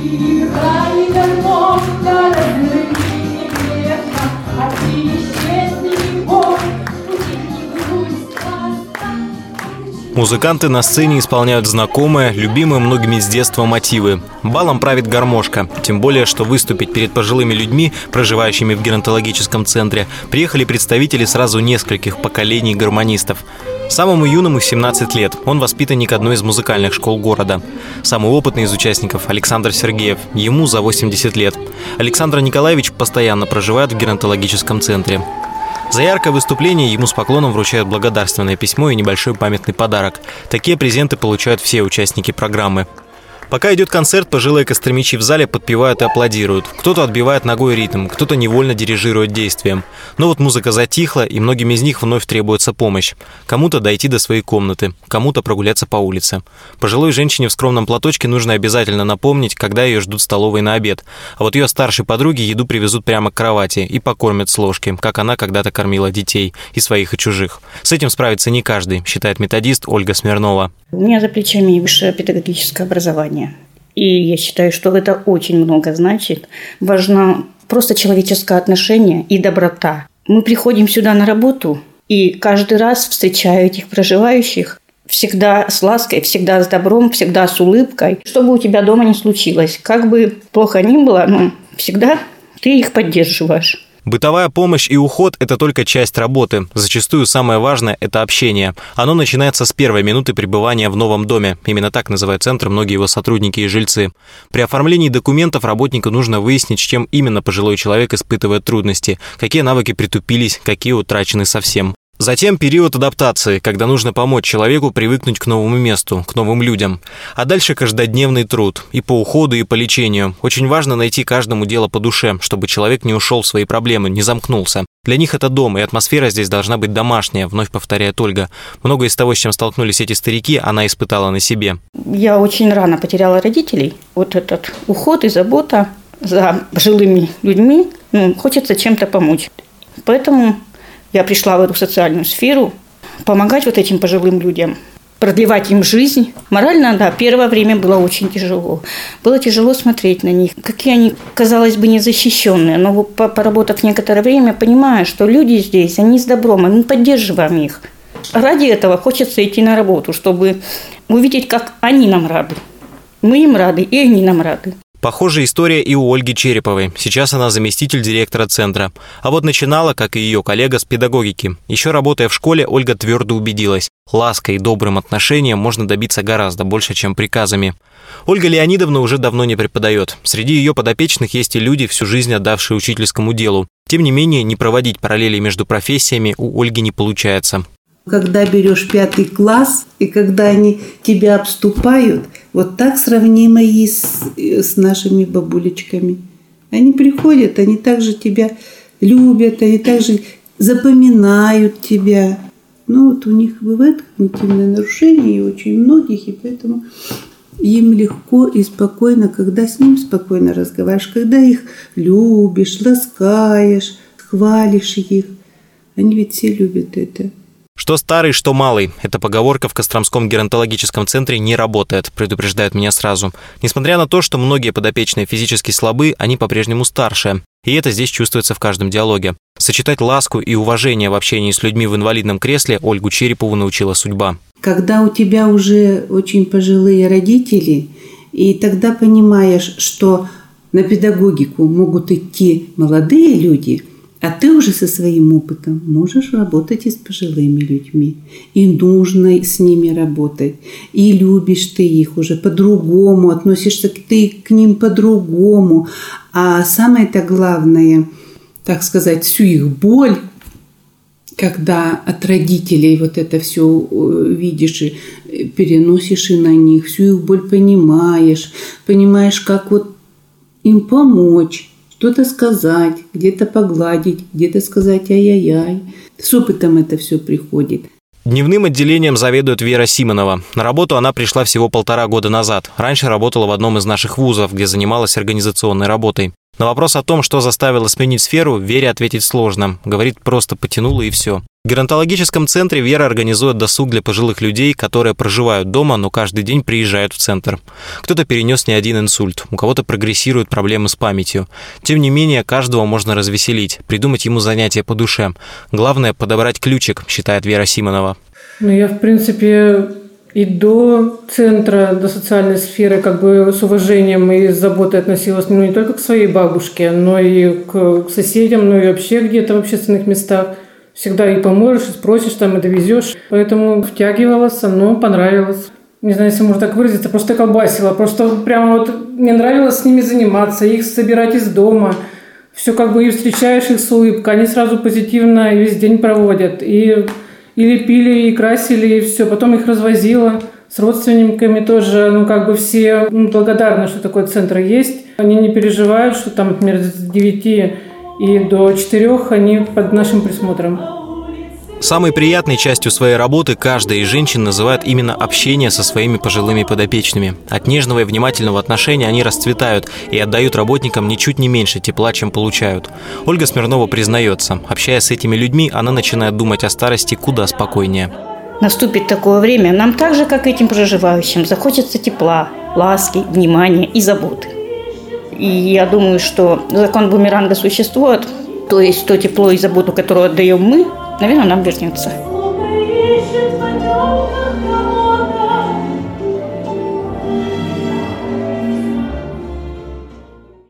Играй, гармошка, разрыви небесно, а ты исчезни, Бог, утихни грусть, тоска. Музыканты на сцене исполняют знакомые, любимые многими с детства мотивы. Балом правит гармошка, тем более, что выступить перед пожилыми людьми, проживающими в геронтологическом центре, приехали представители сразу нескольких поколений гармонистов. Самому юному 17 лет, он воспитанник одной из музыкальных школ города. Самый опытный из участников – Александр Сергеев, ему за 80 лет. Александр Николаевич постоянно проживает в геронтологическом центре. За яркое выступление ему с поклоном вручают благодарственное письмо и небольшой памятный подарок. Такие презенты получают все участники программы. Пока идет концерт, пожилые костромичи в зале подпевают и аплодируют. Кто-то отбивает ногой ритм, кто-то невольно дирижирует действием. Но вот музыка затихла, и многим из них вновь требуется помощь. Кому-то дойти до своей комнаты, кому-то прогуляться по улице. Пожилой женщине в скромном платочке нужно обязательно напомнить, когда ее ждут в столовой на обед. А вот ее старшей подруге еду привезут прямо к кровати и покормят с ложки, как она когда-то кормила детей, и своих, и чужих. С этим справится не каждый, считает методист Ольга Смирнова. У меня за плечами высшее педагогическое образование. И я считаю, что это очень много значит. Важно просто человеческое отношение и доброта. Мы приходим сюда на работу, и каждый раз встречаю этих проживающих всегда с лаской, всегда с добром, всегда с улыбкой. Что бы у тебя дома ни случилось, как бы плохо ни было, но всегда ты их поддерживаешь. Бытовая помощь и уход – это только часть работы. Зачастую самое важное – это общение. Оно начинается с первой минуты пребывания в новом доме. Именно так называют центр многие его сотрудники и жильцы. При оформлении документов работнику нужно выяснить, с чем именно пожилой человек испытывает трудности, какие навыки притупились, какие утрачены совсем. Затем период адаптации, когда нужно помочь человеку привыкнуть к новому месту, к новым людям. А дальше каждодневный труд и по уходу, и по лечению. Очень важно найти каждому дело по душе, чтобы человек не ушел в свои проблемы, не замкнулся. Для них это дом, и атмосфера здесь должна быть домашняя, вновь повторяет Ольга. Многое из того, с чем столкнулись эти старики, она испытала на себе. Я очень рано потеряла родителей. Вот этот уход и забота за пожилыми людьми, хочется чем-то помочь. Поэтому я пришла в эту социальную сферу, помогать вот этим пожилым людям, продлевать им жизнь. Морально, да, первое время было очень тяжело. Было тяжело смотреть на них, какие они, казалось бы, незащищенные. Но поработав некоторое время, понимаю, что люди здесь, они с добром, и мы поддерживаем их. Ради этого хочется идти на работу, чтобы увидеть, как они нам рады. Мы им рады, и они нам рады. Похожая история и у Ольги Череповой. Сейчас она заместитель директора центра. А вот начинала, как и ее коллега, с педагогики. Еще работая в школе, Ольга твердо убедилась. Лаской и добрым отношением можно добиться гораздо больше, чем приказами. Ольга Леонидовна уже давно не преподает. Среди ее подопечных есть и люди, всю жизнь отдавшие учительскому делу. Тем не менее, не проводить параллели между профессиями у Ольги не получается. Когда берешь 5 класс, и когда они тебя обступают, вот так сравнимо и с нашими бабулечками. Они приходят, они также тебя любят, они также запоминают тебя. Но вот у них бывает когнитивное нарушение, и очень многих, и поэтому им легко и спокойно, когда с ним спокойно разговариваешь, когда их любишь, ласкаешь, хвалишь их. Они ведь все любят это. Что старый, что малый. Эта поговорка в Костромском геронтологическом центре не работает, предупреждают меня сразу. Несмотря на то, что многие подопечные физически слабы, они по-прежнему старше. И это здесь чувствуется в каждом диалоге. Сочетать ласку и уважение в общении с людьми в инвалидном кресле Ольгу Черепову научила судьба. Когда у тебя уже очень пожилые родители, и тогда понимаешь, что на педагогику могут идти молодые люди, а ты уже со своим опытом можешь работать и с пожилыми людьми. И нужно с ними работать. И любишь ты их уже по-другому, относишься ты к ним по-другому. А самое-то главное, так сказать, всю их боль, когда от родителей вот это все видишь и переносишь и на них, всю их боль понимаешь, как вот им помочь. Что-то сказать, где-то погладить, где-то сказать ай-яй-яй. С опытом это все приходит. Дневным отделением заведует Вера Симонова. На работу она пришла всего 1,5 года назад. Раньше работала в одном из наших вузов, где занималась организационной работой. На вопрос о том, что заставило сменить сферу, Вере ответить сложно. Говорит, просто потянуло и все. В геронтологическом центре Вера организует досуг для пожилых людей, которые проживают дома, но каждый день приезжают в центр. Кто-то перенес не один инсульт, у кого-то прогрессируют проблемы с памятью. Тем не менее, каждого можно развеселить, придумать ему занятие по душе. Главное – подобрать ключик, считает Вера Симонова. Я, в принципе, и до центра, до социальной сферы с уважением и с заботой относилась не только к своей бабушке, но и к соседям, но и вообще где-то в общественных местах. Всегда и поможешь, и спросишь, и довезешь. Поэтому втягивалась, но понравилось. Не знаю, если можно так выразиться, просто колбасила. Просто прямо мне нравилось с ними заниматься, их собирать из дома. Все и встречаешь их с улыбкой, они сразу позитивно весь день проводят. И лепили, и красили, и все. Потом их развозила. С родственниками тоже, все благодарны, что такой центр есть. Они не переживают, что там, например, с 9 и до 4 они под нашим присмотром. Самой приятной частью своей работы каждая из женщин называет именно общение со своими пожилыми подопечными. От нежного и внимательного отношения они расцветают и отдают работникам ничуть не меньше тепла, чем получают. Ольга Смирнова признается, общаясь с этими людьми, она начинает думать о старости куда спокойнее. Наступит такое время, нам так же, как этим проживающим, захочется тепла, ласки, внимания и заботы. И я думаю, что закон бумеранга существует, то есть то тепло и заботу, которую отдаем мы, наверное, нам вернется.